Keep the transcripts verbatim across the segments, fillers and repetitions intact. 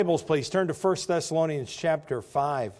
Bibles, please turn to First Thessalonians chapter five.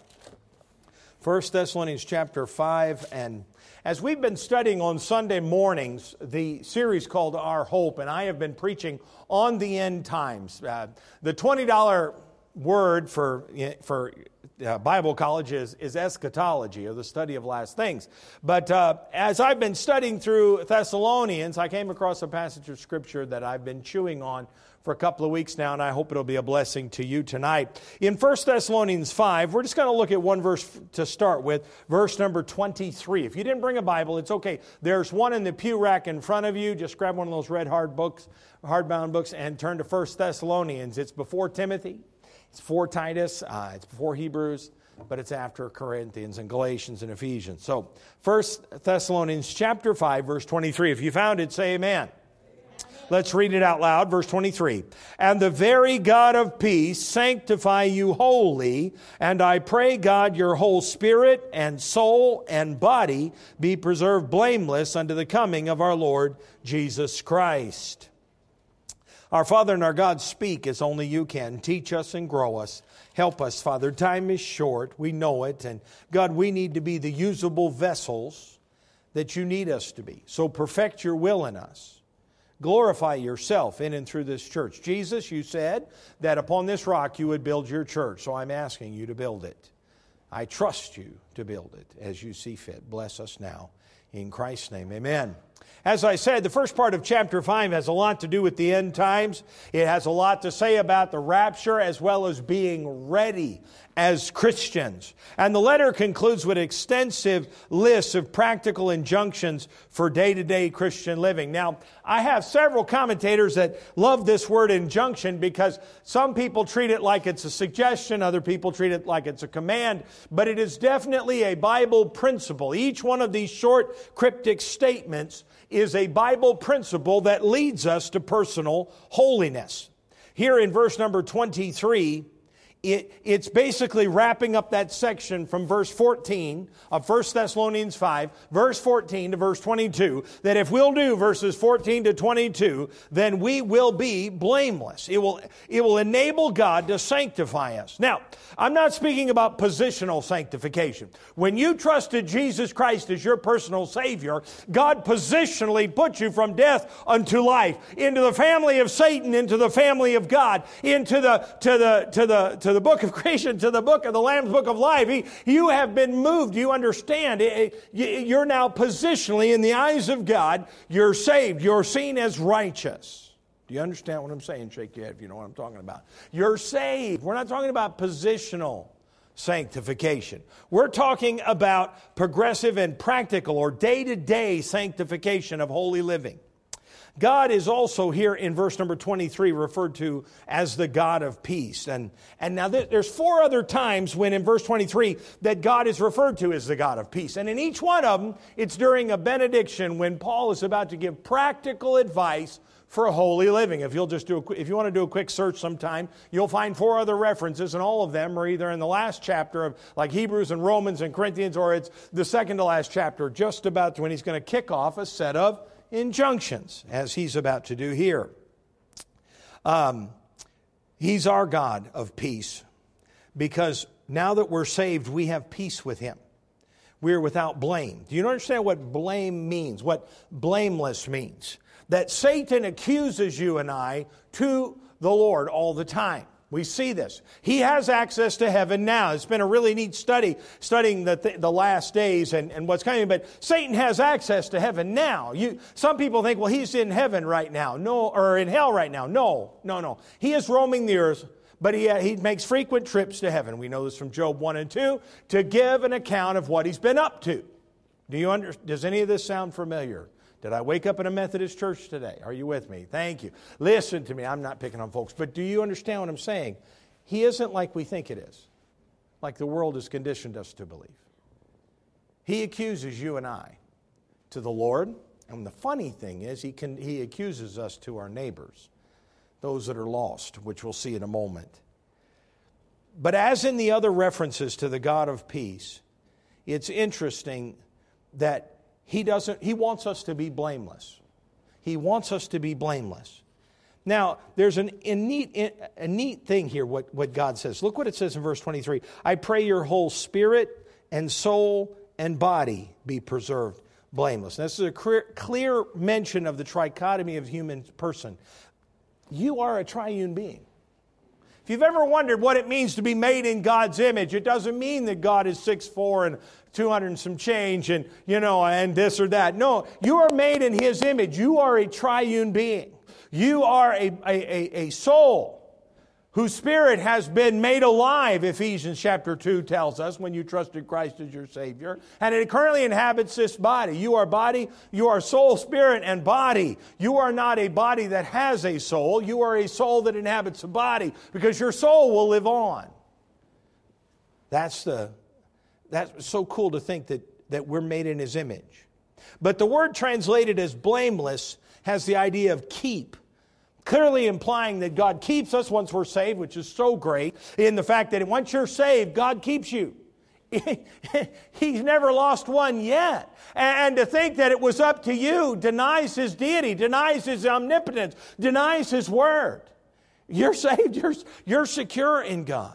First Thessalonians chapter five, and as we've been studying on Sunday mornings, the series called Our Hope, and I have been preaching on the end times. Uh, the twenty dollar word for for uh, Bible college is, is eschatology, or the study of last things. But uh, as I've been studying through Thessalonians, I came across a passage of Scripture that I've been chewing on for a couple of weeks now, and I hope it'll be a blessing to you tonight. In First Thessalonians five, we're just going to look at one verse to start with, verse number twenty-three. If you didn't bring a Bible, it's okay. There's one in the pew rack in front of you. Just grab one of those red hard books, hardbound books, and turn to First Thessalonians. It's before Timothy, it's before Titus, uh, it's before Hebrews, but it's after Corinthians and Galatians and Ephesians. So, First Thessalonians chapter five, verse twenty-three. If you found it, say amen. Let's read it out loud, verse twenty-three. And the very God of peace sanctify you wholly, and I pray God your whole spirit and soul and body be preserved blameless unto the coming of our Lord Jesus Christ. Our Father and our God, speak as only you can. Teach us and grow us. Help us, Father. Time is short. We know it. And God, we need to be the usable vessels that you need us to be. So perfect your will in us. Glorify yourself in and through this church. Jesus, you said that upon this rock you would build your church. So I'm asking you to build it. I trust you to build it as you see fit. Bless us now. In Christ's name, amen. As I said, the first part of chapter five has a lot to do with the end times. It has a lot to say about the rapture as well as being ready as Christians. And the letter concludes with extensive lists of practical injunctions for day-to-day Christian living. Now, I have several commentators that love this word injunction because some people treat it like it's a suggestion, other people treat it like it's a command, but it is definitely a Bible principle. Each one of these short, cryptic statements is a Bible principle that leads us to personal holiness. Here in verse number twenty-three, It, it's basically wrapping up that section from verse fourteen of First Thessalonians five, verse fourteen to verse twenty-two, that if we'll do verses fourteen to twenty-two, then we will be blameless. It will, it will enable God to sanctify us. Now, I'm not speaking about positional sanctification. When you trusted Jesus Christ as your personal Savior, God positionally put you from death unto life, into the family of Satan, into the family of God, into the, to the, to the, to the book of creation, to the book of the Lamb's book of life. He, you have been moved. You understand. You're now positionally in the eyes of God. You're saved. You're seen as righteous. Do you understand what I'm saying? Shake your head if you know what I'm talking about. You're saved. We're not talking about positional sanctification. We're talking about progressive and practical or day-to-day sanctification of holy living. God is also here in verse number twenty-three referred to as the God of peace. And, and now there's four other times when in verse twenty-three that God is referred to as the God of peace. And in each one of them, it's during a benediction when Paul is about to give practical advice for holy living. If you'll just do a, if you want to do a quick search sometime, you'll find four other references, and all of them are either in the last chapter of like Hebrews and Romans and Corinthians, or it's the second to last chapter, just about when he's going to kick off a set of injunctions, as he's about to do here. Um, he's our God of peace, because now that we're saved, we have peace with Him. We're without blame. Do you understand what blame means? What blameless means? That Satan accuses you and I to the Lord all the time. We see this. He has access to heaven now. It's been a really neat study, studying the, th- the last days and, and what's coming. But Satan has access to heaven now. You, some people think, well, he's in heaven right now. No, or in hell right now. No, no, no. He is roaming the earth, but he, uh, he makes frequent trips to heaven. We know this from Job one and two, to give an account of what he's been up to. Do you under, does any of this sound familiar? Did I wake up in a Methodist church today? Are you with me? Thank you. Listen to me. I'm not picking on folks. But do you understand what I'm saying? He isn't like we think it is. Like the world has conditioned us to believe. He accuses you and I to the Lord. And the funny thing is, he can, he accuses us to our neighbors, those that are lost, which we'll see in a moment. But as in the other references to the God of peace, it's interesting that He doesn't, He wants us to be blameless. He wants us to be blameless. Now, there's an, a, neat, a neat thing here, what, what God says. Look what it says in verse twenty-three. I pray your whole spirit and soul and body be preserved blameless. Now, this is a clear, clear mention of the trichotomy of human person. You are a triune being. If you've ever wondered what it means to be made in God's image, it doesn't mean that God is six foot four and two hundred and some change and, you know, and this or that. No, you are made in His image. You are a triune being. You are a, a, a soul whose spirit has been made alive, Ephesians chapter two tells us, when you trusted Christ as your Savior. And it currently inhabits this body. You are body, you are soul, spirit, and body. You are not a body that has a soul. You are a soul that inhabits a body, because your soul will live on. That's the that's so cool to think that, that we're made in His image. But the word translated as blameless has the idea of keep, clearly implying that God keeps us once we're saved, which is so great, in the fact that once you're saved, God keeps you. He's never lost one yet. And to think that it was up to you denies His deity, denies His omnipotence, denies His word. You're saved, you're, you're secure in God.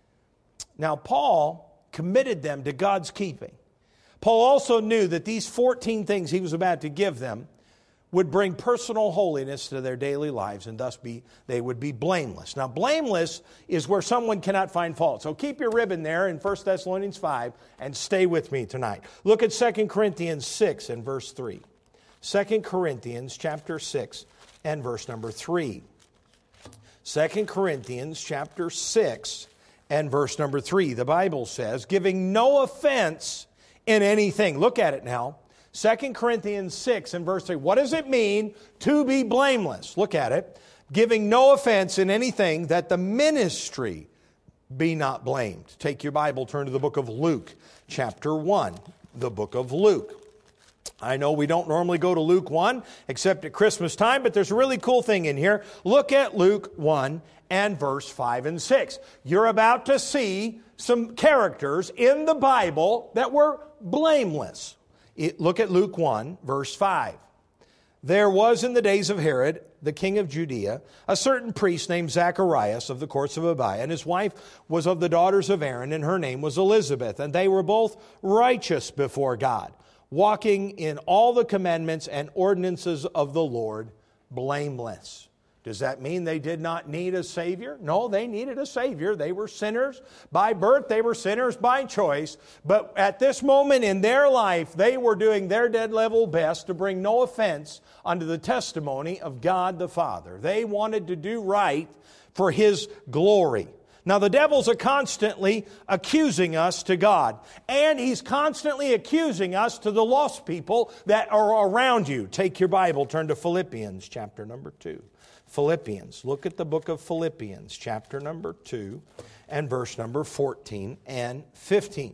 Now, Paul committed them to God's keeping. Paul also knew that these fourteen things he was about to give them would bring personal holiness to their daily lives, and thus be they would be blameless. Now, blameless is where someone cannot find fault. So keep your ribbon there in First Thessalonians five and stay with me tonight. Look at Second Corinthians six and verse three. Second Corinthians chapter six and verse number three. Second Corinthians chapter six and verse number three. The Bible says, giving no offense in anything. Look at it now. Second Corinthians six and verse three. What does it mean to be blameless? Look at it. Giving no offense in anything, that the ministry be not blamed. Take your Bible, turn to the book of Luke, chapter one. The book of Luke. I know we don't normally go to Luke one except at Christmas time, but there's a really cool thing in here. Look at Luke one and verse five and six. You're about to see some characters in the Bible that were blameless. It, look at Luke one, verse five. There was in the days of Herod, the king of Judea, a certain priest named Zacharias of the courts of Abiah, and his wife was of the daughters of Aaron, and her name was Elizabeth. And they were both righteous before God, walking in all the commandments and ordinances of the Lord, blameless. Does that mean they did not need a Savior? No, they needed a Savior. They were sinners by birth. They were sinners by choice. But at this moment in their life, they were doing their dead level best to bring no offense unto the testimony of God the Father. They wanted to do right for His glory. Now, the devil's are constantly accusing us to God, and he's constantly accusing us to the lost people that are around you. Take your Bible, turn to Philippians chapter number two. Philippians, look at the book of Philippians, chapter number two, and verse number fourteen and fifteen.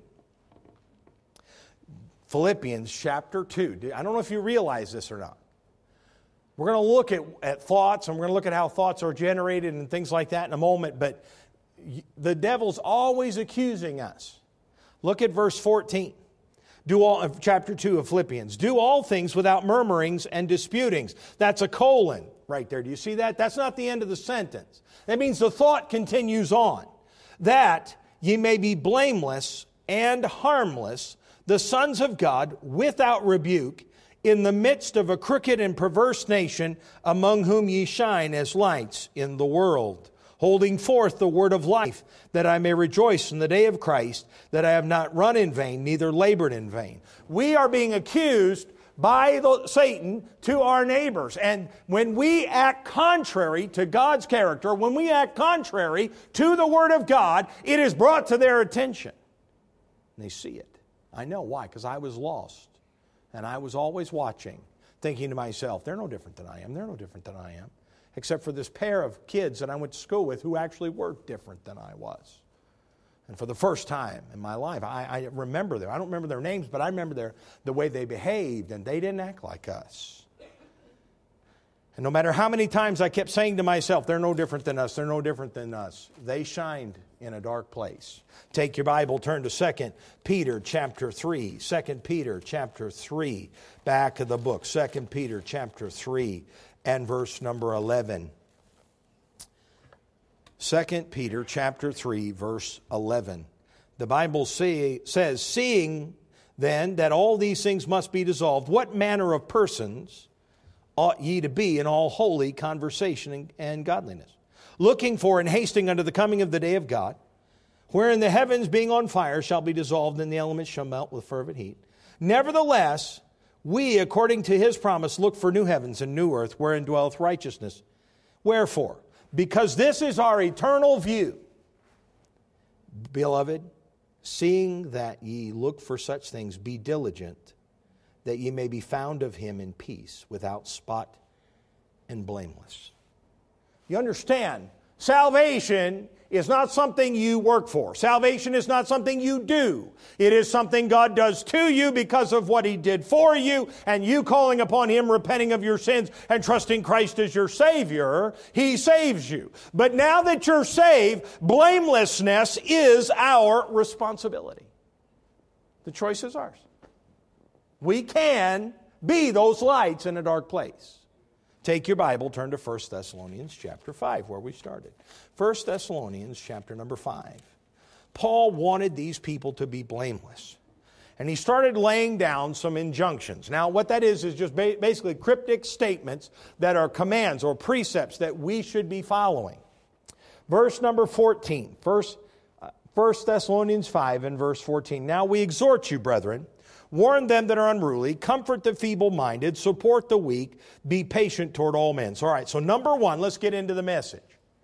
Philippians chapter two. I don't know if you realize this or not. We're going to look at, at thoughts, and we're going to look at how thoughts are generated and things like that in a moment, but the devil's always accusing us. Look at verse fourteen. Do all, chapter two of Philippians. Do all things without murmurings and disputings. That's a colon right there. Do you see that? That's not the end of the sentence. That means the thought continues on. That ye may be blameless and harmless, the sons of God, without rebuke, in the midst of a crooked and perverse nation, among whom ye shine as lights in the world, holding forth the word of life, that I may rejoice in the day of Christ, that I have not run in vain, neither labored in vain. We are being accused by the, Satan to our neighbors. And when we act contrary to God's character, when we act contrary to the Word of God, it is brought to their attention. And they see it. I know. Why? Because I was lost. And I was always watching, thinking to myself, they're no different than I am. They're no different than I am. Except for this pair of kids that I went to school with who actually were different than I was. And for the first time in my life, I, I remember them. I don't remember their names, but I remember their, the way they behaved, and they didn't act like us. And no matter how many times I kept saying to myself, they're no different than us, they're no different than us, they shined in a dark place. Take your Bible, turn to Second Peter chapter three. Second Peter chapter three, back of the book. Second Peter chapter three and verse number eleven. Second Peter chapter three, verse eleven. The Bible say, says, seeing then that all these things must be dissolved, what manner of persons ought ye to be in all holy conversation and, and godliness, looking for and hasting unto the coming of the day of God, wherein the heavens being on fire shall be dissolved, and the elements shall melt with fervent heat. Nevertheless, we, according to his promise, look for new heavens and new earth, wherein dwelleth righteousness. Wherefore, because this is our eternal view, beloved, seeing that ye look for such things, be diligent, that ye may be found of him in peace, without spot and blameless. You understand, salvation is not something you work for. Salvation is not something you do. It is something God does to you because of what he did for you, and you calling upon him, repenting of your sins, and trusting Christ as your Savior, he saves you. But now that you're saved, blamelessness is our responsibility. The choice is ours. We can be those lights in a dark place. Take your Bible, turn to First Thessalonians chapter five, where we started. First Thessalonians chapter number five. Paul wanted these people to be blameless. And he started laying down some injunctions. Now, what that is, is just ba- basically cryptic statements that are commands or precepts that we should be following. Verse number fourteen. First, uh, First Thessalonians five and verse fourteen. Now we exhort you, brethren, warn them that are unruly, comfort the feeble-minded, support the weak, be patient toward all men. So, all right, so number one, let's get into the message.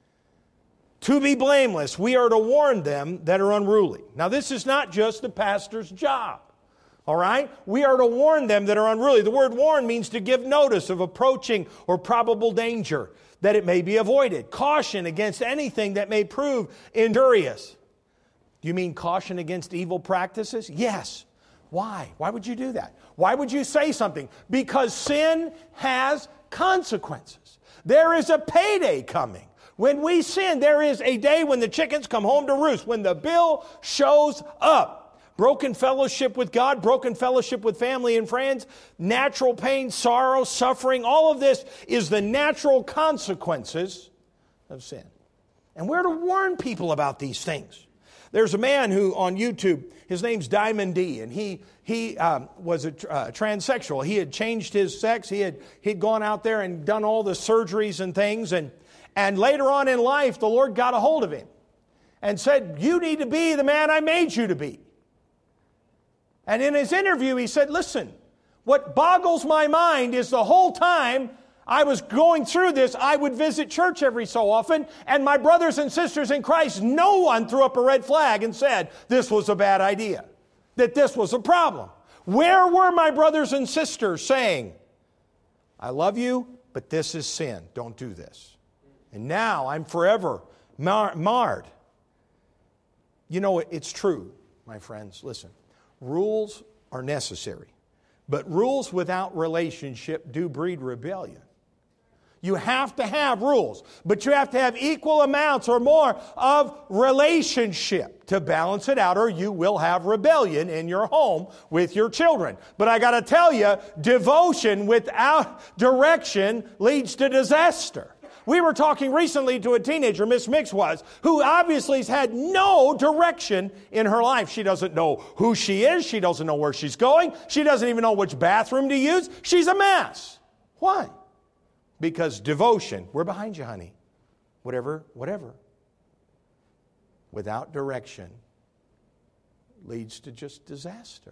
To be blameless, we are to warn them that are unruly. Now, this is not just the pastor's job, all right? We are to warn them that are unruly. The word warn means to give notice of approaching or probable danger, that it may be avoided. Caution against anything that may prove injurious. Do you mean caution against evil practices? Yes. Why? Why would you do that? Why would you say something? Because sin has consequences. There is a payday coming. When we sin, there is a day when the chickens come home to roost, when the bill shows up. Broken fellowship with God, broken fellowship with family and friends, natural pain, sorrow, suffering, all of this is the natural consequences of sin. And we're to warn people about these things. There's a man who on YouTube, his name's Diamond D, and he he um, was a uh, transsexual. He had changed his sex. He had he'd gone out there and done all the surgeries and things, and and later on in life, the Lord got a hold of him and said, "You need to be the man I made you to be." And in his interview, he said, "Listen, what boggles my mind is the whole time I was going through this, I would visit church every so often, and my brothers and sisters in Christ, no one threw up a red flag and said this was a bad idea, that this was a problem. Where were my brothers and sisters saying, I love you, but this is sin, don't do this. And now I'm forever mar- marred. You know, it's true, my friends. Listen, rules are necessary, but rules without relationship do breed rebellion. You have to have rules, but you have to have equal amounts or more of relationship to balance it out, or you will have rebellion in your home with your children. But I got to tell you, devotion without direction leads to disaster. We were talking recently to a teenager, Miss Mix was, who obviously has had no direction in her life. She doesn't know who she is. She doesn't know where she's going. She doesn't even know which bathroom to use. She's a mess. Why? Because devotion, we're behind you, honey. Whatever, whatever. Without direction leads to just disaster.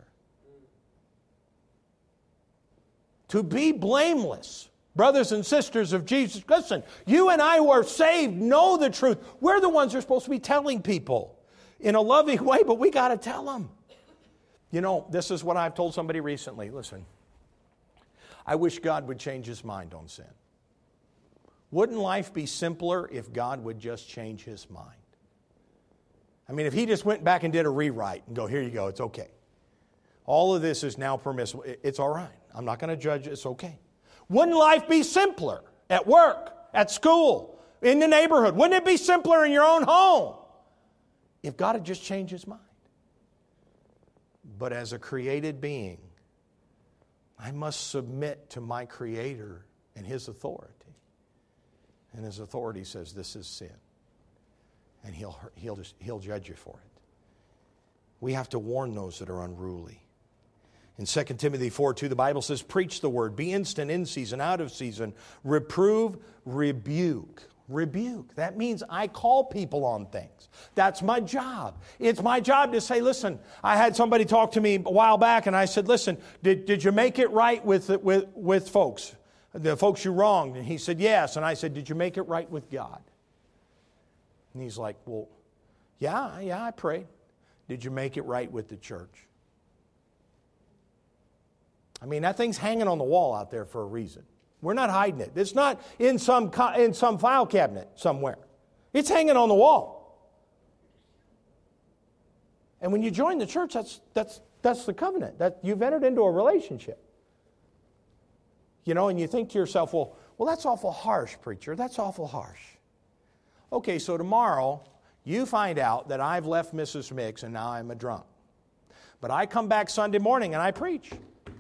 To be blameless, brothers and sisters of Jesus, listen, you and I who are saved know the truth. We're the ones who are supposed to be telling people in a loving way, but we got to tell them. You know, this is what I've told somebody recently. Listen, I wish God would change his mind on sin. Wouldn't life be simpler if God would just change his mind? I mean, if he just went back and did a rewrite and go, here you go, it's okay. All of this is now permissible. It's all right. I'm not going to judge. It's okay. Wouldn't life be simpler at work, at school, in the neighborhood? Wouldn't it be simpler in your own home if God had just changed his mind? But as a created being, I must submit to my Creator and his authority. And his authority says this is sin. and he'll, he'll, just, he'll judge you for it. We have to warn those that are unruly. In Second Timothy four two, the Bible says, preach the word, be instant in season, out of season, reprove, rebuke. Rebuke. That means I call people on things. That's my job. It's my job to say, listen, I had somebody talk to me a while back and I said, listen, did, did you make it right with, with, with folks? The folks you wronged? And he said, yes. And I said, did you make it right with God? And he's like, well, yeah, yeah, I prayed. Did you make it right with the church? I mean, that thing's hanging on the wall out there for a reason. We're not hiding it. It's not in some in some file cabinet somewhere. It's hanging on the wall. And when you join the church, that's that's that's the covenant. That you've entered into a relationship. You know, and you think to yourself, well, well, that's awful harsh, preacher. That's awful harsh. Okay, so tomorrow you find out that I've left Missus Mix and now I'm a drunk. But I come back Sunday morning and I preach.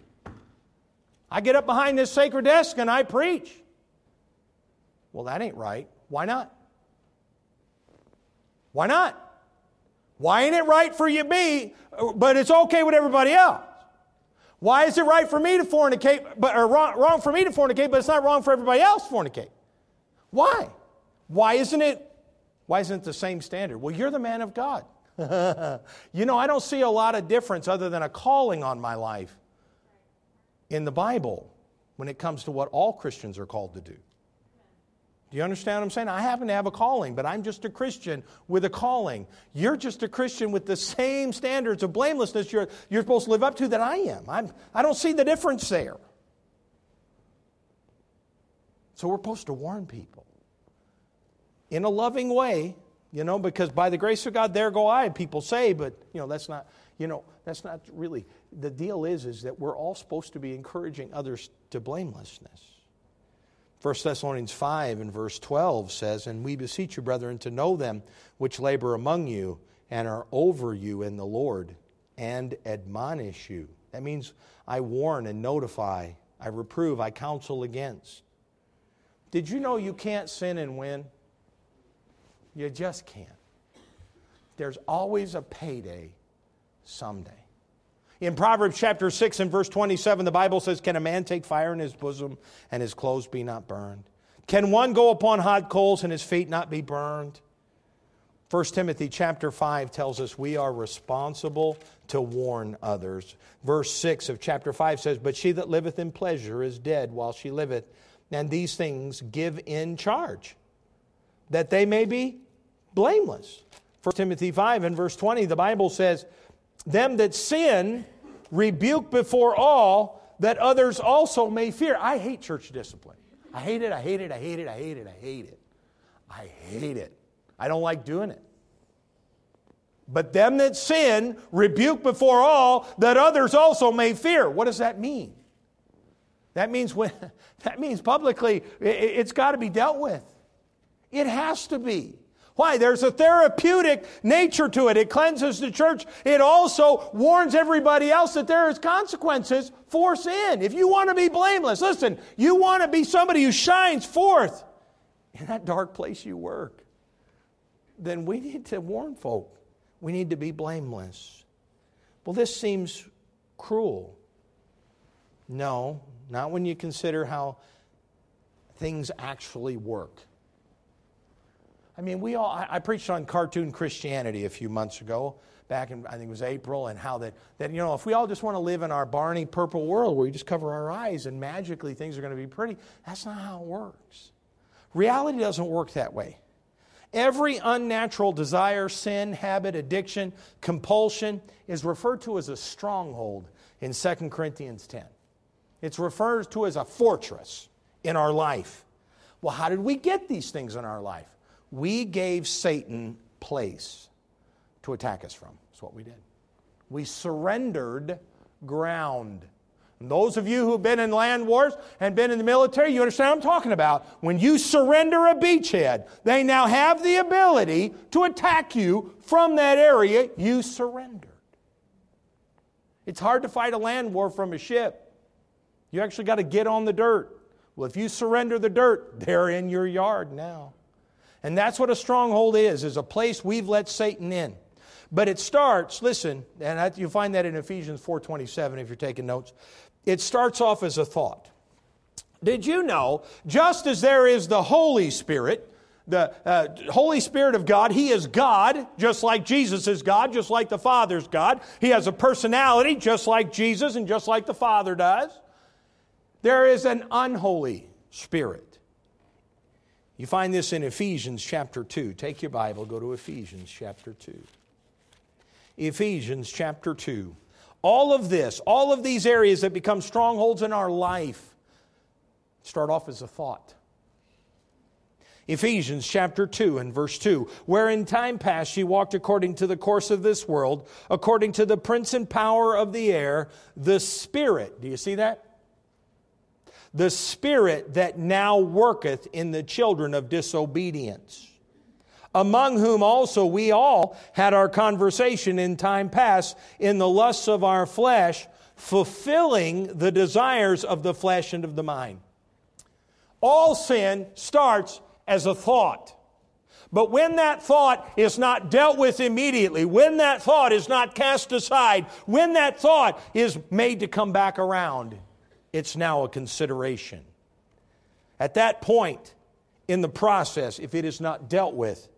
I get up behind this sacred desk and I preach. Well, that ain't right. Why not? Why not? Why ain't it right for you me, but it's okay with everybody else? Why is it right for me to fornicate, but or wrong, wrong for me to fornicate, but it's not wrong for everybody else to fornicate? Why? Why isn't it? Why isn't it the same standard? Well, you're the man of God. You know, I don't see a lot of difference other than a calling on my life in the Bible when it comes to what all Christians are called to do. Do you understand what I'm saying? I happen to have a calling, but I'm just a Christian with a calling. You're just a Christian with the same standards of blamelessness you're, you're supposed to live up to that I am. I'm, I don't see the difference there. So we're supposed to warn people in a loving way, you know, because by the grace of God, there go I, people say, but, you know, that's not, you know, that's not really, the deal is, is that we're all supposed to be encouraging others to blamelessness. First Thessalonians five and verse twelve says, and we beseech you, brethren, to know them which labor among you and are over you in the Lord and admonish you. That means I warn and notify, I reprove, I counsel against. Did you know you can't sin and win? You just can't. There's always a payday someday. In Proverbs chapter six and verse twenty-seven, the Bible says, can a man take fire in his bosom and his clothes be not burned? Can one go upon hot coals and his feet not be burned? First Timothy chapter five tells us we are responsible to warn others. Verse six of chapter five says, but she that liveth in pleasure is dead while she liveth, and these things give in charge, that they may be blameless. First Timothy five and verse twenty, the Bible says, them that sin rebuke before all, that others also may fear. I hate church discipline. I hate it, I hate it, I hate it, I hate it, I hate it. I hate it. I don't like doing it. But them that sin rebuke before all, that others also may fear. What does that mean? That means when that means publicly it's got to be dealt with. It has to be. Why? There's a therapeutic nature to it. It cleanses the church. It also warns everybody else that there is consequences for sin. If you want to be blameless, listen, you want to be somebody who shines forth in that dark place you work, then we need to warn folk. We need to be blameless. Well, this seems cruel. No, not when you consider how things actually work. I mean, we all, I, I preached on cartoon Christianity a few months ago, back in, I think it was April, and how that, that, you know, if we all just want to live in our Barney purple world where we just cover our eyes and magically things are going to be pretty, that's not how it works. Reality doesn't work that way. Every unnatural desire, sin, habit, addiction, compulsion is referred to as a stronghold in Second Corinthians ten. It's referred to as a fortress in our life. Well, how did we get these things in our life? We gave Satan place to attack us from. That's what we did. We surrendered ground. And those of you who have been in land wars and been in the military, you understand what I'm talking about. When you surrender a beachhead, they now have the ability to attack you from that area you surrendered. It's hard to fight a land war from a ship. You actually got to get on the dirt. Well, if you surrender the dirt, they're in your yard now. And that's what a stronghold is, is a place we've let Satan in. But it starts, listen, and you'll find that in Ephesians four twenty-seven if you're taking notes. It starts off as a thought. Did you know, just as there is the Holy Spirit, the uh, Holy Spirit of God, He is God, just like Jesus is God, just like the Father's God. He has a personality, just like Jesus and just like the Father does. There is an unholy spirit. You find this in Ephesians chapter two. Take your Bible, go to Ephesians chapter two. Ephesians chapter two. All of this, all of these areas that become strongholds in our life, start off as a thought. Ephesians chapter two and verse two, where in time past ye walked according to the course of this world, according to the prince and power of the air, the spirit. Do you see that? The spirit that now worketh in the children of disobedience, among whom also we all had our conversation in time past in the lusts of our flesh, fulfilling the desires of the flesh and of the mind. All sin starts as a thought. But when that thought is not dealt with immediately, when that thought is not cast aside, when that thought is made to come back around, it's now a consideration. At that point in the process, if it is not dealt with,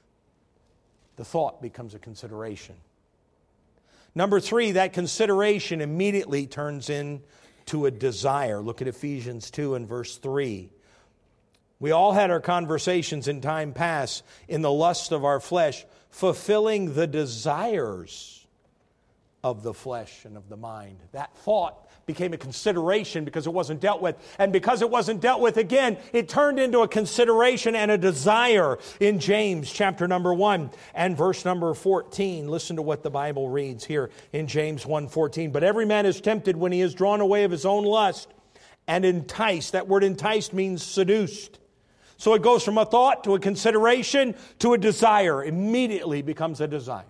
the thought becomes a consideration. Number three, that consideration immediately turns into a desire. Look at Ephesians two and verse three. We all had our conversations in time past in the lust of our flesh, fulfilling the desires of the flesh and of the mind. That thought became a consideration because it wasn't dealt with. And because it wasn't dealt with again, it turned into a consideration and a desire. In James chapter number one and verse number fourteen, listen to what the Bible reads here in James one fourteen. But every man is tempted when he is drawn away of his own lust and enticed. That word enticed means seduced. So it goes from a thought to a consideration to a desire. Immediately becomes a desire.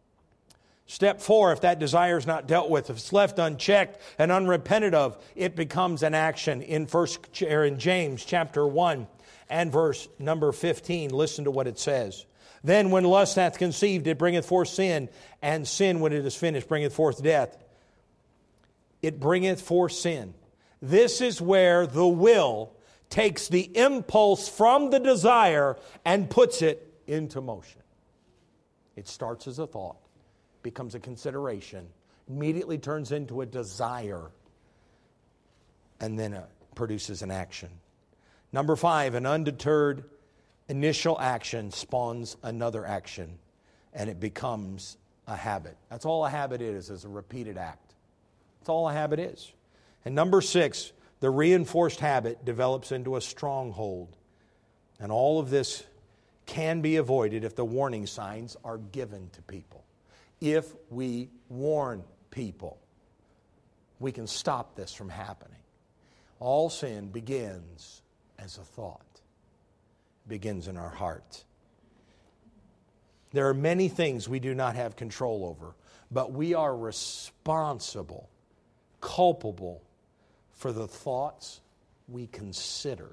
Step four, if that desire is not dealt with, if it's left unchecked and unrepented of, it becomes an action. In first or in James chapter one and verse number fifteen, listen to what it says. Then when lust hath conceived, it bringeth forth sin, and sin, when it is finished, bringeth forth death. It bringeth forth sin. This is where the will takes the impulse from the desire and puts it into motion. It starts as a thought, becomes a consideration, immediately turns into a desire, and then it produces an action. Number five, an undeterred initial action spawns another action, and it becomes a habit. That's all a habit is, is a repeated act. That's all a habit is. And number six, the reinforced habit develops into a stronghold. And all of this can be avoided if the warning signs are given to people. If we warn people, we can stop this from happening. All sin begins as a thought. It begins in our heart. There are many things we do not have control over, but we are responsible, culpable for the thoughts we consider.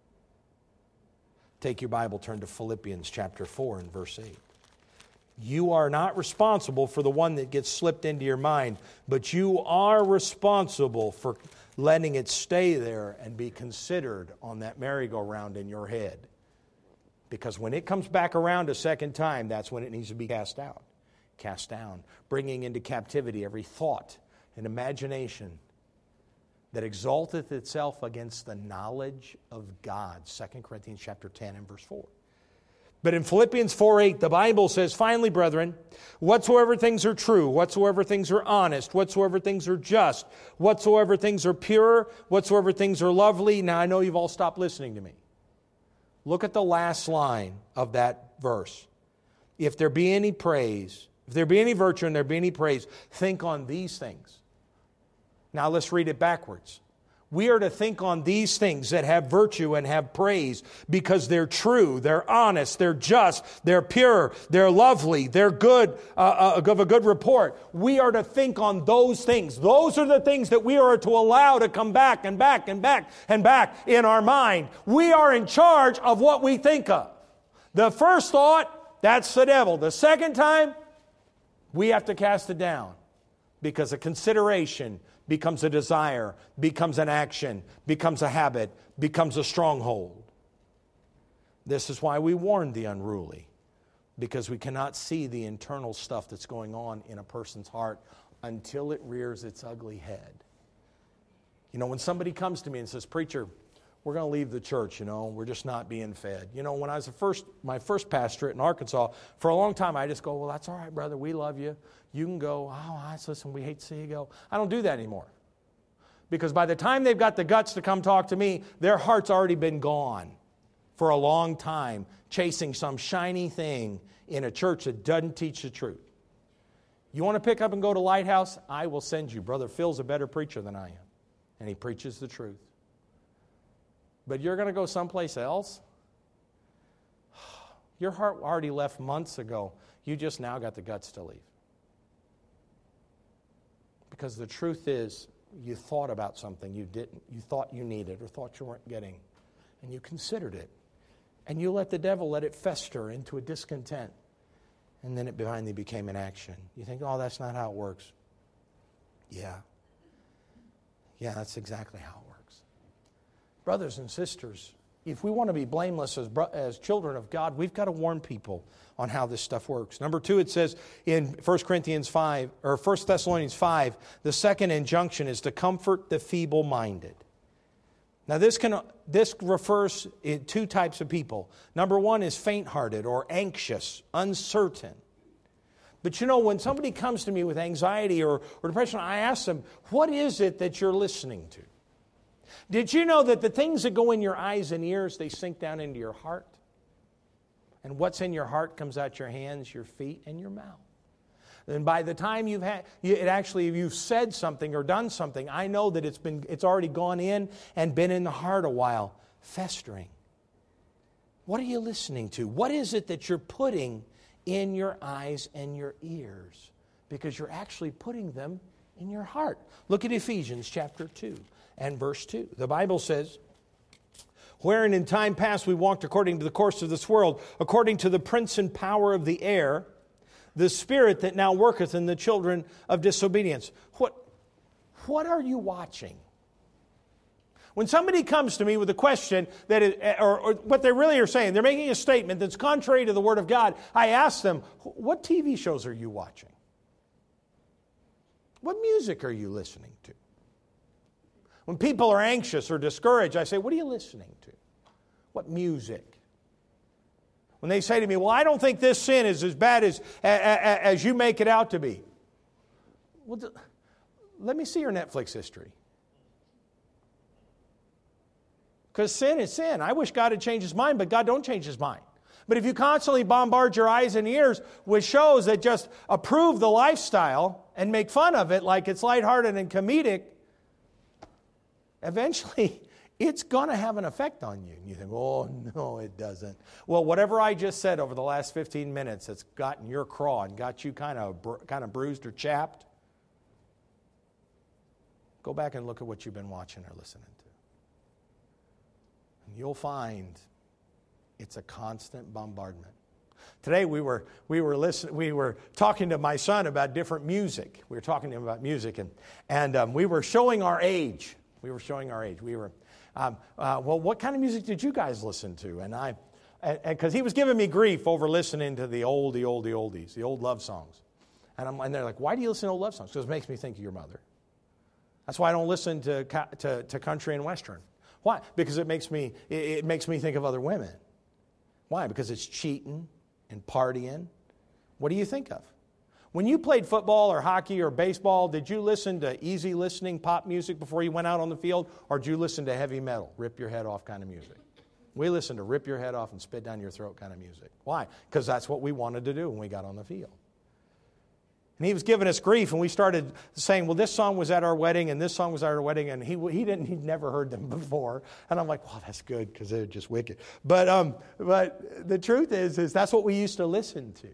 Take your Bible, turn to Philippians chapter four and verse eight. You are not responsible for the one that gets slipped into your mind, but you are responsible for letting it stay there and be considered on that merry-go-round in your head. Because when it comes back around a second time, that's when it needs to be cast out. Cast down, bringing into captivity every thought and imagination that exalteth itself against the knowledge of God. Second Corinthians chapter ten and verse four. But in Philippians four eight, the Bible says, finally, brethren, whatsoever things are true, whatsoever things are honest, whatsoever things are just, whatsoever things are pure, whatsoever things are lovely. Now, I know you've all stopped listening to me. Look at the last line of that verse. If there be any praise, if there be any virtue and there be any praise, think on these things. Now let's read it backwards. We are to think on these things that have virtue and have praise because they're true, they're honest, they're just, they're pure, they're lovely, they're good, uh, uh, of a good report. We are to think on those things. Those are the things that we are to allow to come back and back and back and back in our mind. We are in charge of what we think of. The first thought, that's the devil. The second time, we have to cast it down because a consideration becomes a desire, becomes an action, becomes a habit, becomes a stronghold. This is why we warn the unruly, because we cannot see the internal stuff that's going on in a person's heart until it rears its ugly head. You know, when somebody comes to me and says, "Preacher, we're going to leave the church, you know, we're just not being fed." You know, when I was the first, my first pastorate in Arkansas, for a long time I just go, "Well, that's all right, brother, we love you. You can go." "Oh, I listen, we hate to see you go." I don't do that anymore. Because by the time they've got the guts to come talk to me, their heart's already been gone for a long time, chasing some shiny thing in a church that doesn't teach the truth. You want to pick up and go to Lighthouse? I will send you. Brother Phil's a better preacher than I am, and he preaches the truth. But you're going to go someplace else? Your heart already left months ago. You just now got the guts to leave. Because the truth is, you thought about something you didn't, you thought you needed or thought you weren't getting, and you considered it. And you let the devil let it fester into a discontent. And then it finally became an action. You think, "Oh, that's not how it works." Yeah. Yeah, that's exactly how it works. Brothers and sisters, if we want to be blameless as, as children of God, we've got to warn people on how this stuff works. Number two, it says in First Corinthians five, or First Thessalonians five, the second injunction is to comfort the feeble-minded. Now this can this refers to two types of people. Number one is faint-hearted or anxious, uncertain. But you know, when somebody comes to me with anxiety or, or depression, I ask them, "What is it that you're listening to?" Did you know that the things that go in your eyes and ears, they sink down into your heart? And what's in your heart comes out your hands, your feet, and your mouth. And by the time you've had, it actually, if you've said something or done something, I know that it's been, it's already gone in and been in the heart a while, festering. What are you listening to? What is it that you're putting in your eyes and your ears? Because you're actually putting them in your heart. Look at Ephesians chapter two and verse two. The Bible says, "Wherein in time past we walked according to the course of this world, according to the prince and power of the air, the spirit that now worketh in the children of disobedience." What, what are you watching? When somebody comes to me with a question that is, or, or what they really are saying, they're making a statement that's contrary to the Word of God, I ask them, "What T V shows are you watching? What music are you listening to?" When people are anxious or discouraged, I say, "What are you listening to? What music?" When they say to me, "Well, I don't think this sin is as bad as, as, as you make it out to be." Well, let me see your Netflix history. Because sin is sin. I wish God had changed His mind, but God don't change His mind. But if you constantly bombard your eyes and ears with shows that just approve the lifestyle and make fun of it like it's lighthearted and comedic, eventually it's going to have an effect on you. And you think, "Oh, no, it doesn't." Well, whatever I just said over the last fifteen minutes that's gotten your craw and got you kind of kind of bruised or chapped, go back and look at what you've been watching or listening to. And you'll find it's a constant bombardment. Today we were we were listening, we were talking to my son about different music. We were talking to him about music, and and um, we were showing our age. We were showing our age. We were, um, uh, well, what kind of music did you guys listen to? And I, because he was giving me grief over listening to the old, the old, the oldies, the old love songs. And, I'm, and they're like, "Why do you listen to old love songs?" Because it makes me think of your mother. That's why I don't listen to to, to country and western. Why? Because it makes me it, it makes me think of other women. Why? Because it's cheating and partying. What do you think of? When you played football or hockey or baseball, did you listen to easy listening pop music before you went out on the field, or did you listen to heavy metal, rip your head off kind of music? We listened to rip your head off and spit down your throat kind of music. Why? Because that's what we wanted to do when we got on the field. And he was giving us grief, and we started saying, "Well, this song was at our wedding, and this song was at our wedding," and he he didn't he'd never heard them before. And I'm like, "Well, that's good because they're just wicked." But um, but the truth is, is that's what we used to listen to.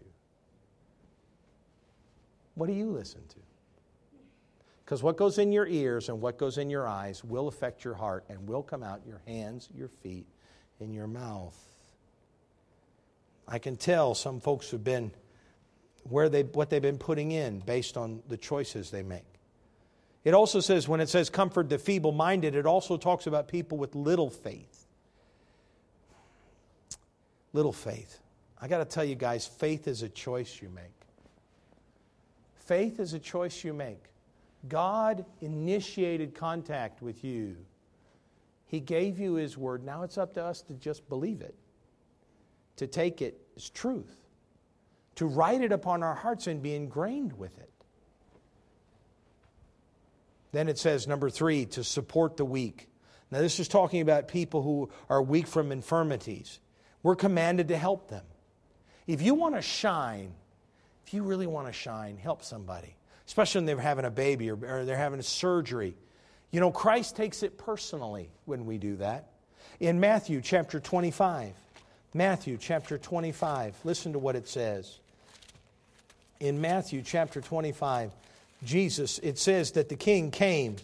What do you listen to? Because what goes in your ears and what goes in your eyes will affect your heart and will come out your hands, your feet, and your mouth. I can tell some folks have been where they what they've been putting in based on the choices they make. It also says, when it says comfort the feeble-minded, it also talks about people with little faith. Little faith. I got to tell you guys, faith is a choice you make. Faith is a choice you make. God initiated contact with you. He gave you His Word. Now it's up to us to just believe it, to take it as truth, to write it upon our hearts and be ingrained with it. Then it says, number three, to support the weak. Now this is talking about people who are weak from infirmities. We're commanded to help them. If you want to shine, if you really want to shine, help somebody. Especially when they're having a baby or, or they're having a surgery. You know, Christ takes it personally when we do that. In Matthew chapter twenty-five, Matthew chapter twenty-five, listen to what it says. In Matthew chapter twenty-five, Jesus, it says that the king came,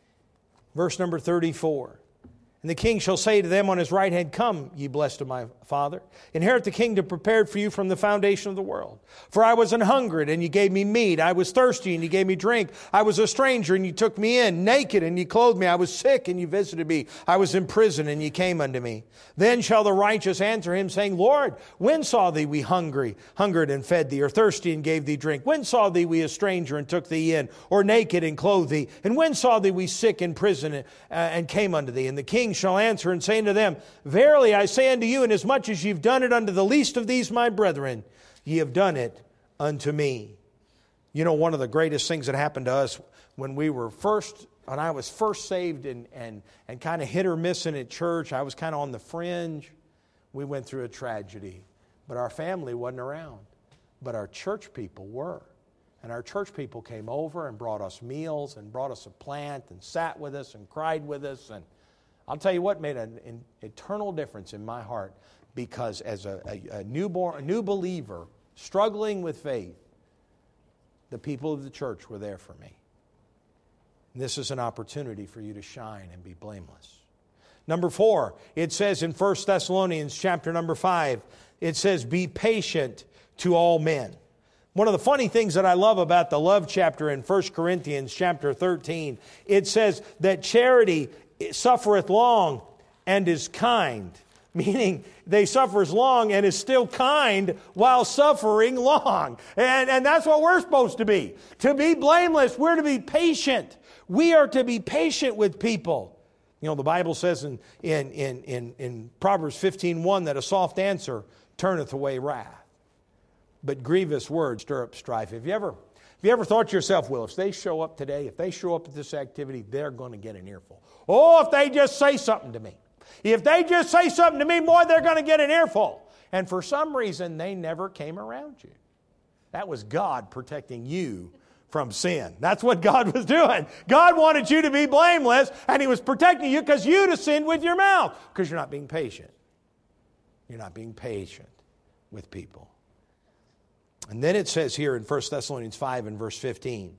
verse number thirty-four. And the king shall say to them on his right hand, Come, ye blessed of my Father, inherit the kingdom prepared for you from the foundation of the world. For I was an hungered, and you gave me meat. I was thirsty, and you gave me drink. I was a stranger, and you took me in. Naked, and you clothed me. I was sick, and you visited me. I was in prison, and you came unto me. Then shall the righteous answer him, saying, Lord, when saw thee we hungry, hungered, and fed thee, or thirsty, and gave thee drink? When saw thee we a stranger, and took thee in, or naked, and clothed thee? And when saw thee we sick in prison, uh, and came unto thee? And the king shall answer and say unto them, Verily I say unto you, inasmuch as you've done it unto the least of these my brethren, ye have done it unto me. You know, one of the greatest things that happened to us when we were first, when I was first saved and, and, and kind of hit or missing at church, I was kind of on the fringe. We went through a tragedy, but our family wasn't around. But our church people were. And our church people came over and brought us meals and brought us a plant and sat with us and cried with us. And I'll tell you what made an, an eternal difference in my heart, because as a, a, a newborn, a new believer struggling with faith, the people of the church were there for me. And this is an opportunity for you to shine and be blameless. Number four, it says in First Thessalonians chapter number five, it says, be patient to all men. One of the funny things that I love about the love chapter in First Corinthians chapter thirteen, it says that charity suffereth long and is kind. Meaning they suffers long and is still kind while suffering long. And, and that's what we're supposed to be. To be blameless, we're to be patient. We are to be patient with people. You know, the Bible says in, in, in, in, in Proverbs fifteen one that a soft answer turneth away wrath, but grievous words stir up strife. Have you ever, have you ever thought to yourself, well, if they show up today, if they show up at this activity, they're going to get an earful. Oh, if they just say something to me. If they just say something to me, boy, they're going to get an earful. And for some reason, they never came around you. That was God protecting you from sin. That's what God was doing. God wanted you to be blameless, and He was protecting you because you'd have sinned with your mouth, because you're not being patient. You're not being patient with people. And then it says here in First Thessalonians five and verse fifteen,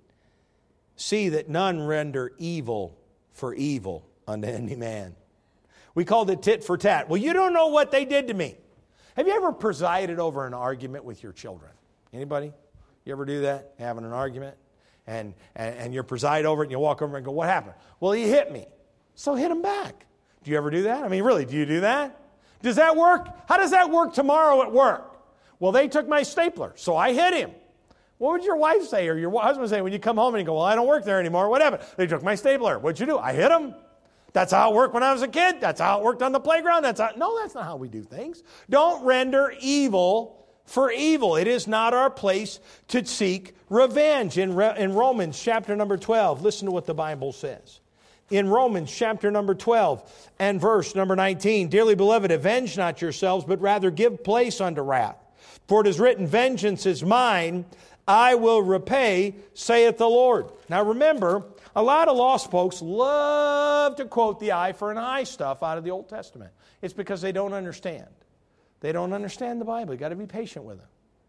see that none render evil for evil unto any man. We called it tit for tat. Well, you don't know what they did to me. Have you ever presided over an argument with your children? Anybody? You ever do that? Having an argument? And, and, and you preside over it and you walk over and go, what happened? Well, he hit me. So hit him back. Do you ever do that? I mean, really, do you do that? Does that work? How does that work tomorrow at work? Well, they took my stapler, so I hit him. What would your wife say or your husband say when you come home and you go, well, I don't work there anymore. What happened? They took my stapler. What'd you do? I hit him. That's how it worked when I was a kid. That's how it worked on the playground. That's how, no, that's not how we do things. Don't render evil for evil. It is not our place to seek revenge. In, Re- in Romans chapter number twelve, listen to what the Bible says. In Romans chapter number twelve and verse number nineteen, dearly beloved, avenge not yourselves, but rather give place unto wrath. For it is written, vengeance is mine, I will repay, saith the Lord. Now remember, a lot of lost folks love to quote the eye for an eye stuff out of the Old Testament. It's because they don't understand. They don't understand the Bible. You've got to be patient with them.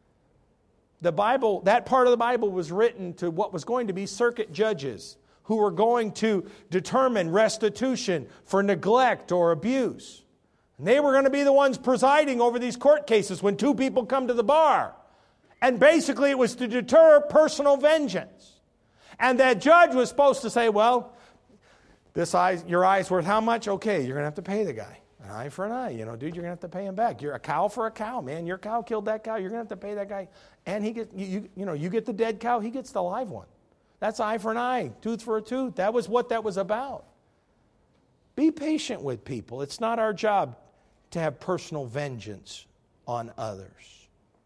The Bible, that part of the Bible was written to what was going to be circuit judges who were going to determine restitution for neglect or abuse. And they were going to be the ones presiding over these court cases when two people come to the bar. And basically it was to deter personal vengeance. And that judge was supposed to say, well, this eye, your eye's worth how much? Okay, you're going to have to pay the guy. An eye for an eye. You know, dude, you're going to have to pay him back. You're a cow for a cow, man. Your cow killed that cow. You're going to have to pay that guy. And he gets, you, you, you know, you get the dead cow, he gets the live one. That's eye for an eye, tooth for a tooth. That was what that was about. Be patient with people. It's not our job to have personal vengeance on others.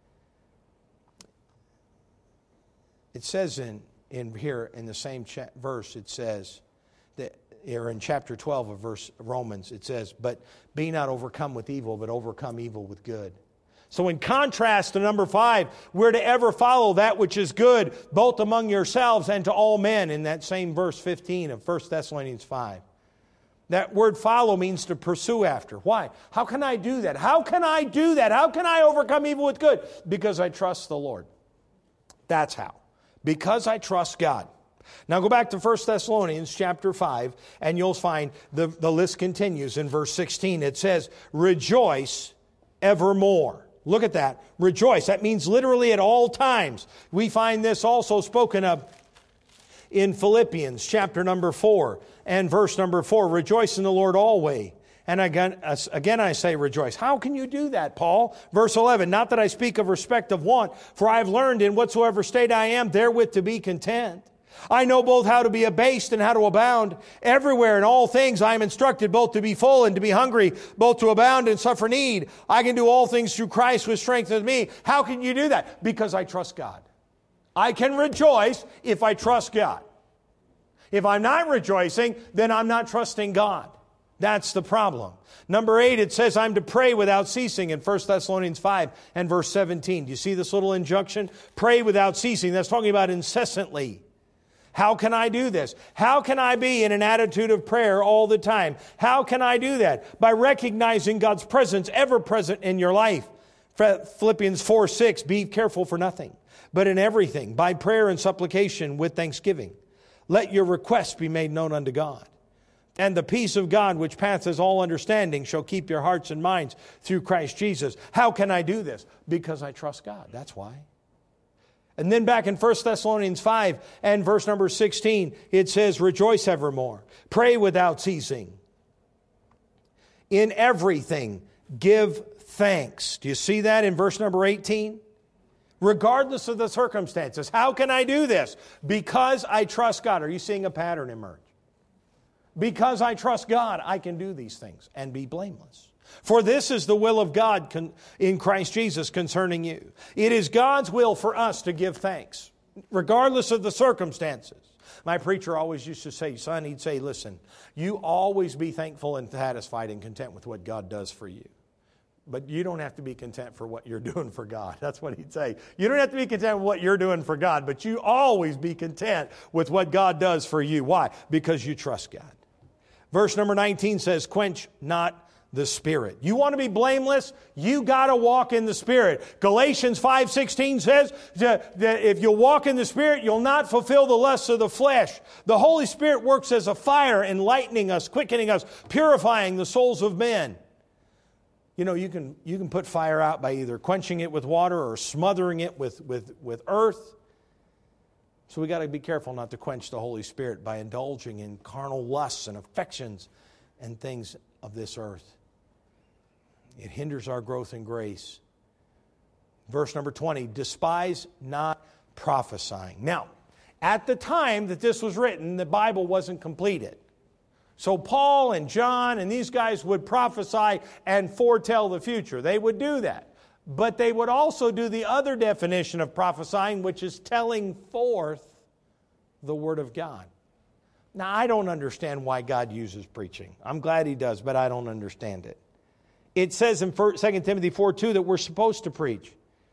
It says in, in here in the same cha- verse, it says, that, or in chapter twelve of verse Romans, it says, but be not overcome with evil, but overcome evil with good. So in contrast to number five, we're to ever follow that which is good, both among yourselves and to all men, in that same verse fifteen of First Thessalonians five. That word follow means to pursue after. Why? How can I do that? How can I do that? How can I overcome evil with good? Because I trust the Lord. That's how. Because I trust God. Now go back to First Thessalonians chapter five, and you'll find the, the list continues in verse sixteen. It says, rejoice evermore. Look at that. Rejoice. That means literally at all times. We find this also spoken of in Philippians chapter number four and verse number four. Rejoice in the Lord always. And again, again I say rejoice. How can you do that, Paul? Verse eleven, not that I speak of respect of want, for I have learned in whatsoever state I am therewith to be content. I know both how to be abased and how to abound. Everywhere in all things I am instructed both to be full and to be hungry, both to abound and suffer need. I can do all things through Christ which strengthens me. How can you do that? Because I trust God. I can rejoice if I trust God. If I'm not rejoicing, then I'm not trusting God. That's the problem. Number eight, it says I'm to pray without ceasing in First Thessalonians five and verse seventeen. Do you see this little injunction? Pray without ceasing. That's talking about incessantly. How can I do this? How can I be in an attitude of prayer all the time? How can I do that? By recognizing God's presence ever present in your life. Philippians four six, be careful for nothing, but in everything, by prayer and supplication with thanksgiving. Let your requests be made known unto God. And the peace of God, which passeth all understanding, shall keep your hearts and minds through Christ Jesus. How can I do this? Because I trust God. That's why. And then back in First Thessalonians five and verse number sixteen, it says, rejoice evermore. Pray without ceasing. In everything, give thanks. Do you see that in verse number eighteen? Regardless of the circumstances. How can I do this? Because I trust God. Are you seeing a pattern emerge? Because I trust God, I can do these things and be blameless. For this is the will of God con- in Christ Jesus concerning you. It is God's will for us to give thanks, regardless of the circumstances. My preacher always used to say, son, he'd say, listen, you always be thankful and satisfied and content with what God does for you. But you don't have to be content for what you're doing for God. That's what he'd say. You don't have to be content with what you're doing for God, but you always be content with what God does for you. Why? Because you trust God. Verse number nineteen says, quench not the Spirit. You want to be blameless? You got to walk in the Spirit. Galatians five sixteen says that if you walk in the Spirit, you'll not fulfill the lusts of the flesh. The Holy Spirit works as a fire, enlightening us, quickening us, purifying the souls of men. You know, you can you can put fire out by either quenching it with water or smothering it with, with, with earth. So we got to be careful not to quench the Holy Spirit by indulging in carnal lusts and affections and things of this earth. It hinders our growth in grace. Verse number twenty, despise not prophesying. Now, at the time that this was written, the Bible wasn't completed. So Paul and John and these guys would prophesy and foretell the future. They would do that. But they would also do the other definition of prophesying, which is telling forth the Word of God. Now, I don't understand why God uses preaching. I'm glad He does, but I don't understand it. It says in Second Timothy four two that we're supposed to preach.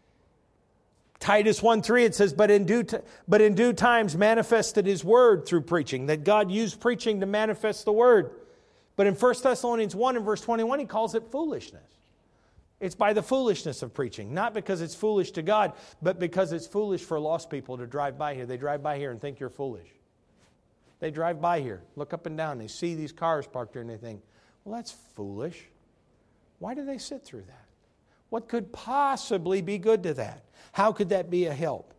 Titus one three, it says, but in due t- but in due times manifested His Word through preaching, that God used preaching to manifest the Word. But in First Thessalonians one and verse twenty-one, he calls it foolishness. It's by the foolishness of preaching, not because it's foolish to God, but because it's foolish for lost people to drive by here. They drive by here and think you're foolish. They drive by here, look up and down, they see these cars parked here and they think, well, that's foolish. Why do they sit through that? What could possibly be good to that? How could that be a help?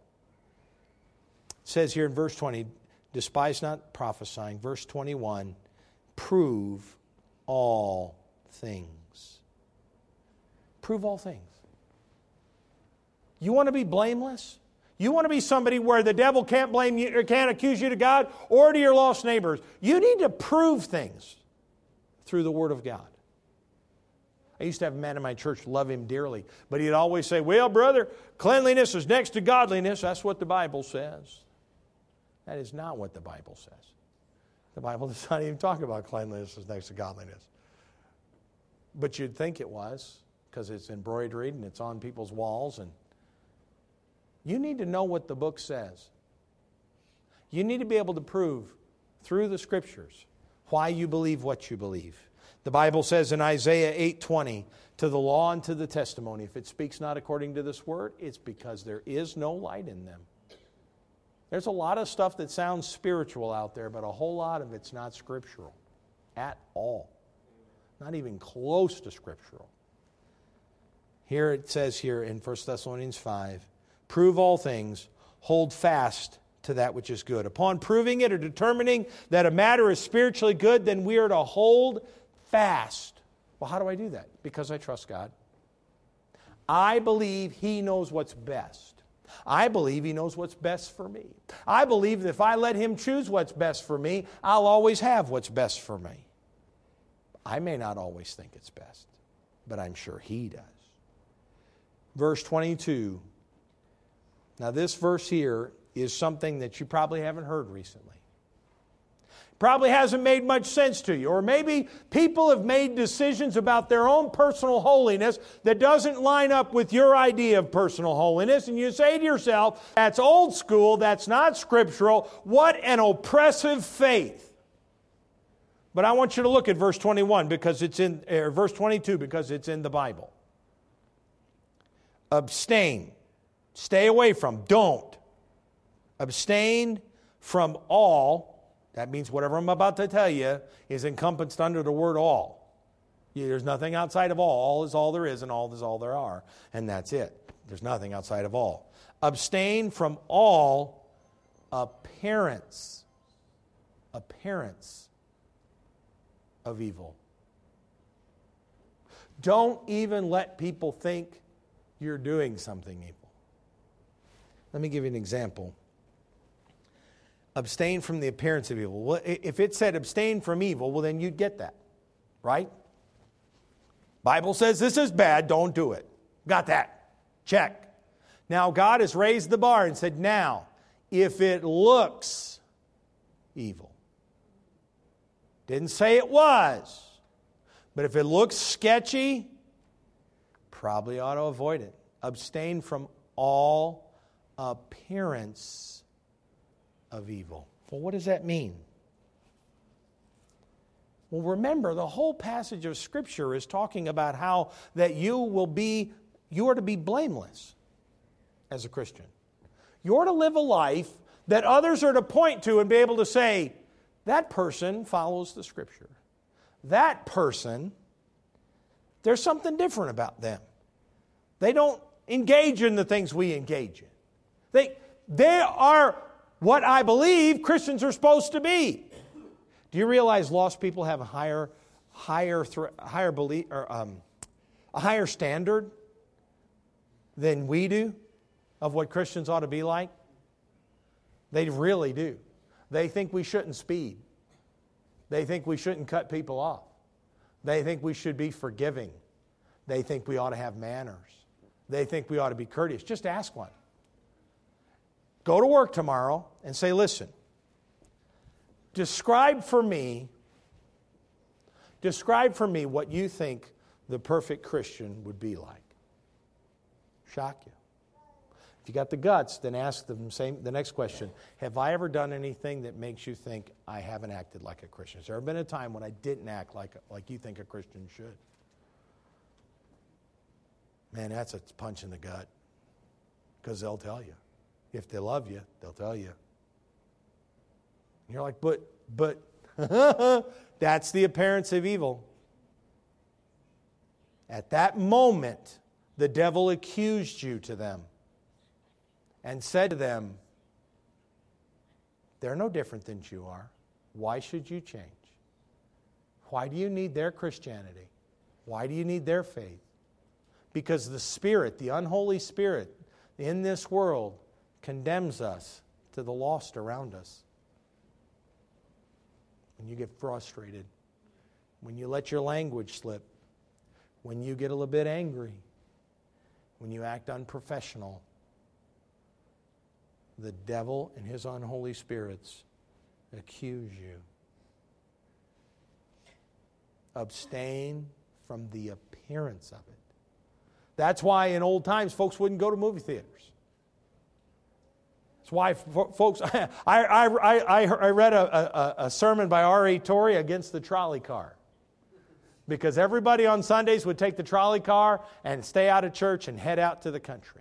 It says here in verse twenty, despise not prophesying. Verse twenty-one, prove all things. Prove all things. You want to be blameless? You want to be somebody where the devil can't blame you or can't accuse you to God or to your lost neighbors? You need to prove things through the Word of God. I used to have a man in my church, love him dearly, but he'd always say, well, brother, cleanliness is next to godliness. That's what the Bible says. That is not what the Bible says. The Bible does not even talk about cleanliness is next to godliness. But you'd think it was, because it's embroidered and it's on people's walls. And you need to know what the book says. You need to be able to prove through the Scriptures why you believe what you believe. The Bible says in Isaiah eight twenty, to the law and to the testimony, if it speaks not according to this word, it's because there is no light in them. There's a lot of stuff that sounds spiritual out there, but a whole lot of it's not scriptural at all. Not even close to scriptural. Here it says here in First Thessalonians five, prove all things, hold fast to that which is good. Upon proving it or determining that a matter is spiritually good, then we are to hold fast. Well, how do I do that? Because I trust God. I believe He knows what's best. I believe He knows what's best for me. I believe that if I let Him choose what's best for me, I'll always have what's best for me. I may not always think it's best, but I'm sure He does. Verse twenty-two. Now this verse here is something that you probably haven't heard recently. Probably hasn't made much sense to you. Or maybe people have made decisions about their own personal holiness that doesn't line up with your idea of personal holiness. And you say to yourself, that's old school, that's not scriptural. What an oppressive faith. But I want you to look at verse twenty-one because it's in, or verse twenty-two because it's in the Bible. Abstain. Stay away from. Don't. Abstain from all. That means whatever I'm about to tell you is encompassed under the word all. There's nothing outside of all. All is all there is and all is all there are. And that's it. There's nothing outside of all. Abstain from all appearance. Appearance of evil. Don't even let people think you're doing something evil. Let me give you an example. Abstain from the appearance of evil. Well, if it said abstain from evil, well, then you'd get that, right? Bible says this is bad, don't do it. Got that. Check. Now, God has raised the bar and said, now, if it looks evil. Didn't say it was. But if it looks sketchy, probably ought to avoid it. Abstain from all appearance of evil. Well, what does that mean? Well, remember, the whole passage of Scripture is talking about how that you will be, you are to be blameless as a Christian. You're to live a life that others are to point to and be able to say, that person follows the Scripture. That person, there's something different about them. They don't engage in the things we engage in. They, they are what I believe Christians are supposed to be. Do you realize lost people have a higher, higher, higher belief, or um, a higher standard than we do of what Christians ought to be like? They really do. They think we shouldn't speed. They think we shouldn't cut people off. They think we should be forgiving. They think we ought to have manners. They think we ought to be courteous. Just ask one. Go to work tomorrow and say, listen, describe for me, describe for me what you think the perfect Christian would be like. Shock you. If you got the guts, then ask them same, the next question. Have I ever done anything that makes you think I haven't acted like a Christian? Has there ever been a time when I didn't act like, like you think a Christian should? Man, that's a punch in the gut. Because they'll tell you. If they love you, they'll tell you. And you're like, but, but, that's the appearance of evil. At that moment, the devil accused you to them and said to them, they're no different than you are. Why should you change? Why do you need their Christianity? Why do you need their faith? Because the Spirit, the unholy Spirit in this world condemns us to the lost around us. When you get frustrated, when you let your language slip, when you get a little bit angry, when you act unprofessional, the devil and his unholy spirits accuse you. Abstain from the appearance of it. That's why in old times folks wouldn't go to movie theaters. That's why folks, I, I, I, I read a, a, a sermon by R A Torrey against the trolley car. Because everybody on Sundays would take the trolley car and stay out of church and head out to the country.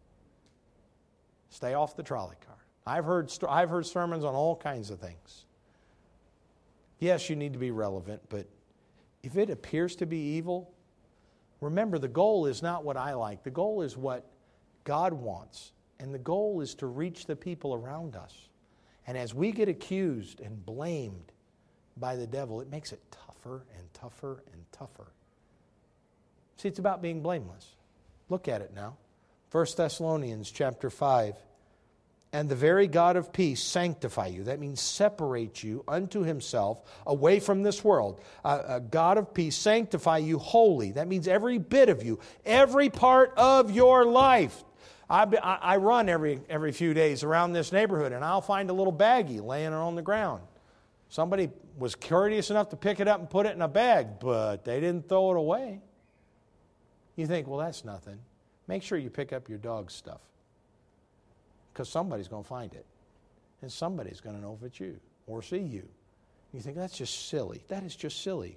Stay off the trolley car. I've heard, I've heard sermons on all kinds of things. Yes, you need to be relevant, but if it appears to be evil, remember the goal is not what I like. The goal is what God wants. And the goal is to reach the people around us. And as we get accused and blamed by the devil, it makes it tougher and tougher and tougher. See, it's about being blameless. Look at it now. First Thessalonians chapter five. And the very God of peace sanctify you. That means separate you unto himself, away from this world. Uh, a God of peace sanctify you wholly. That means every bit of you, every part of your life. I, I run every, every few days around this neighborhood, and I'll find a little baggie laying on the ground. Somebody was courteous enough to pick it up and put it in a bag, but they didn't throw it away. You think, well, that's nothing. Make sure you pick up your dog's stuff, because somebody's going to find it, and somebody's going to know if it's you or see you. You think, that's just silly. That is just silly.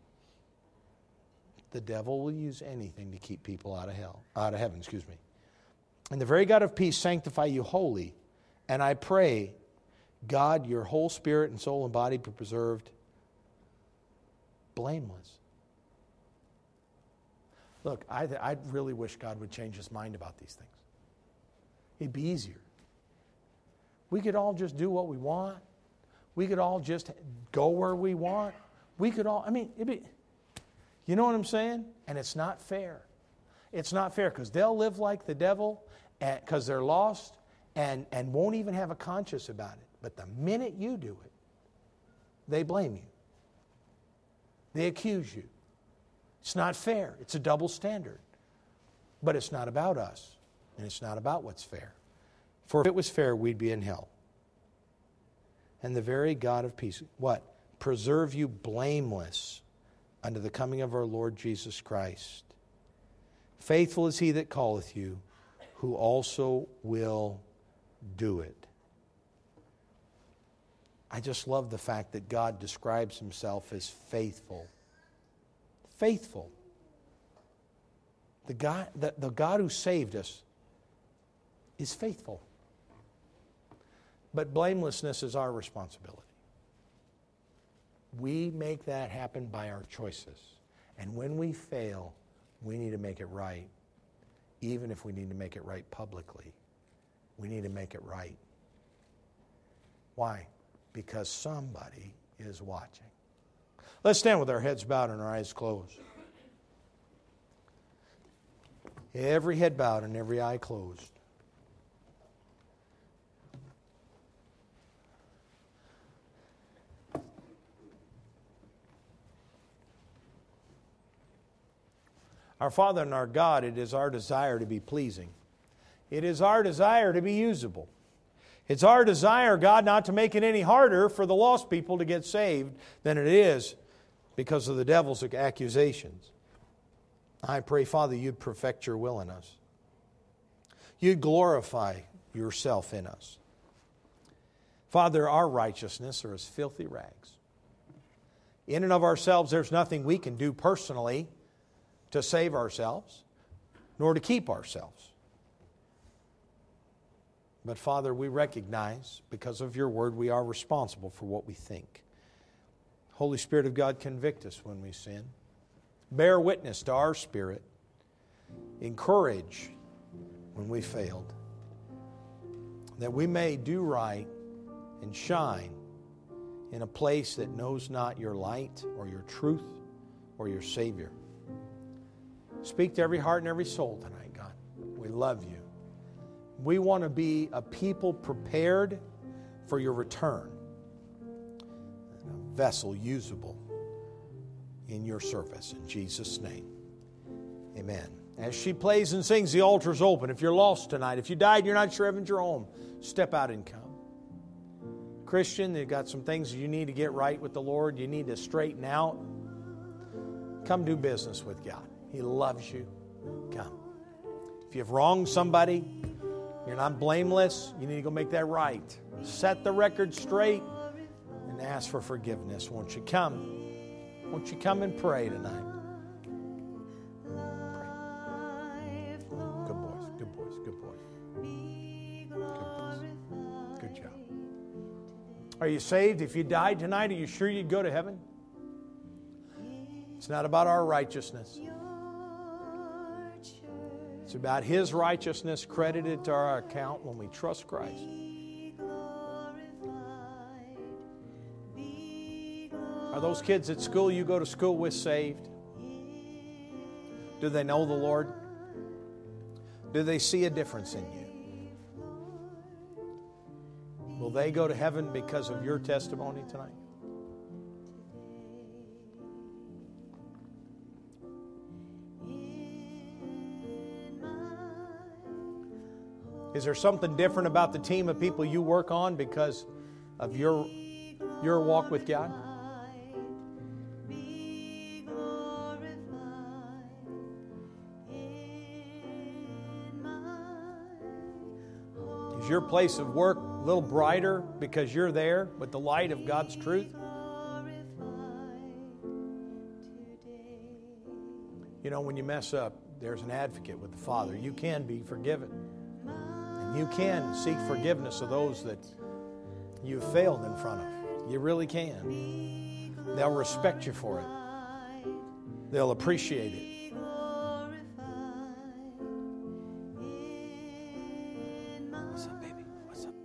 The devil will use anything to keep people out of hell, out of heaven, excuse me. And the very God of peace sanctify you wholly. And I pray, God, your whole spirit and soul and body be preserved blameless. Look, I, I really wish God would change his mind about these things. It'd be easier. We could all just do what we want. We could all just go where we want. We could all, I mean, it'd be, you know what I'm saying? And it's not fair. It's not fair because they'll live like the devil because they're lost and, and won't even have a conscience about it. But the minute you do it, they blame you. They accuse you. It's not fair. It's a double standard. But it's not about us. And it's not about what's fair. For if it was fair, we'd be in hell. And the very God of peace, what? Preserve you blameless unto the coming of our Lord Jesus Christ. Faithful is he that calleth you, who also will do it. I just love the fact that God describes himself as faithful. Faithful. The God, the, the God who saved us is faithful. But blamelessness is our responsibility. We make that happen by our choices. And when we fail, we need to make it right. Even if we need to make it right publicly, we need to make it right. Why? Because somebody is watching. Let's stand with our heads bowed and our eyes closed. Every head bowed and every eye closed. Our Father and our God, it is our desire to be pleasing. It is our desire to be usable. It's our desire, God, not to make it any harder for the lost people to get saved than it is because of the devil's accusations. I pray, Father, you'd perfect your will in us. You'd glorify yourself in us. Father, our righteousness are as filthy rags. In and of ourselves, there's nothing we can do personally to save ourselves, nor to keep ourselves. But Father, we recognize, because of your word, we are responsible for what we think. Holy Spirit of God, convict us when we sin. bear witness to our spirit, encourage when we failed, that we may do right and shine in a place that knows not your light or your truth or your Savior. Speak to every heart and every soul tonight, God. We love you. We want to be a people prepared for your return, and a vessel usable in your service. In Jesus' name, amen. As she plays and sings, the altar's open. If you're lost tonight, if you died, you're not sure heaven's your home, step out and come. Christian, you've got some things you need to get right with the Lord. You need to straighten out. Come do business with God. He loves you. Come. If you've wronged somebody, you're not blameless, you need to go make that right. Set the record straight and ask for forgiveness. Won't you come? Won't you come and pray tonight? Pray. Good boys, good boys, good boys. Good boys. Good job. Are you saved? If you died tonight, are you sure you'd go to heaven? It's not about our righteousness. It's about His righteousness credited to our account when we trust Christ. Are those kids at school you go to school with saved? Do they know the Lord? Do they see a difference in you? Will they go to heaven because of your testimony tonight? Is there something different about the team of people you work on because of your, your walk with God? Is your place of work a little brighter because you're there with the light of God's truth? You know, when you mess up, there's an advocate with the Father. You can be forgiven. And you can seek forgiveness of those that you've failed in front of. You really can. They'll respect you for it. They'll appreciate it. What's up, baby? What's up?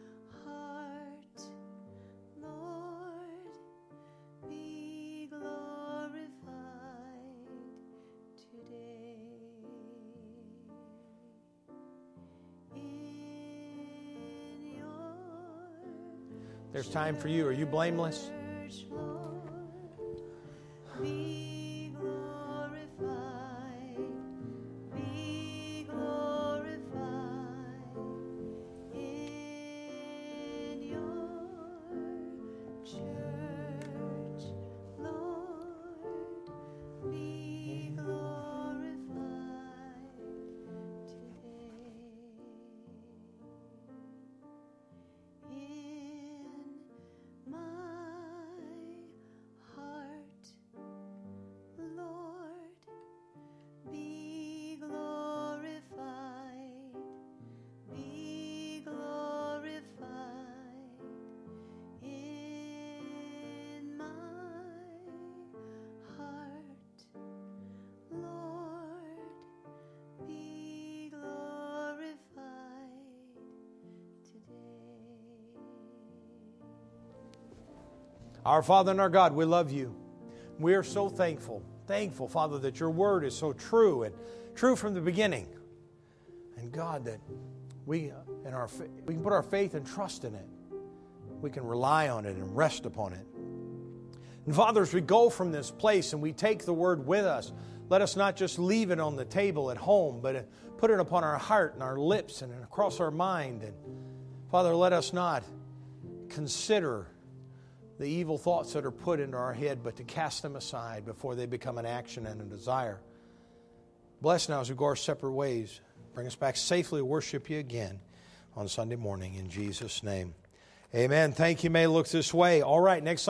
There's time for you. Are you blameless? Be glorified, be glorified in your church, Lord, be glorified today. Our Father and our God, we love you. We are so thankful, thankful, Father, that your word is so true and true from the beginning. And God, that we, uh, in our, we can put our faith and trust in it. We can rely on it and rest upon it. And Father, as we go from this place and we take the word with us, let us not just leave it on the table at home, but put it upon our heart and our lips and across our mind. And Father, let us not consider the evil thoughts that are put into our head, but to cast them aside before they become an action and a desire. Bless now as we go our separate ways. Bring us back safely to worship you again on Sunday morning in Jesus' name. Amen. Thank you. May look this way. All right, next Sunday.